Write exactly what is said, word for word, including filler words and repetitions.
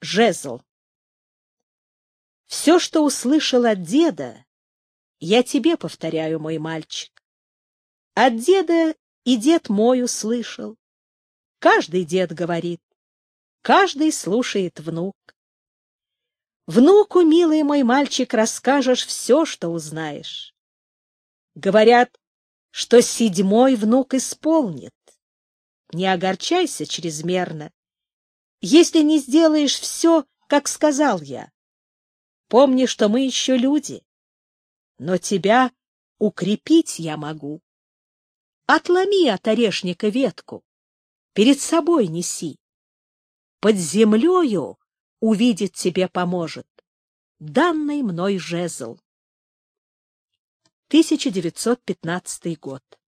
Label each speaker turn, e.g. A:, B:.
A: Жезл. Все, что услышал от деда, я тебе повторяю, мой мальчик. От деда и дед мой услышал. Каждый дед говорит, каждый слушает внук. Внуку, милый мой мальчик, расскажешь все, что узнаешь. Говорят, что седьмой внук исполнит. Не огорчайся чрезмерно, если не сделаешь все, как сказал я. Помни, что мы еще люди, но тебя укрепить я могу. Отломи от орешника ветку, перед собой неси. Под землею увидеть тебе поможет данный мной жезл. тысяча девятьсот пятнадцатый год.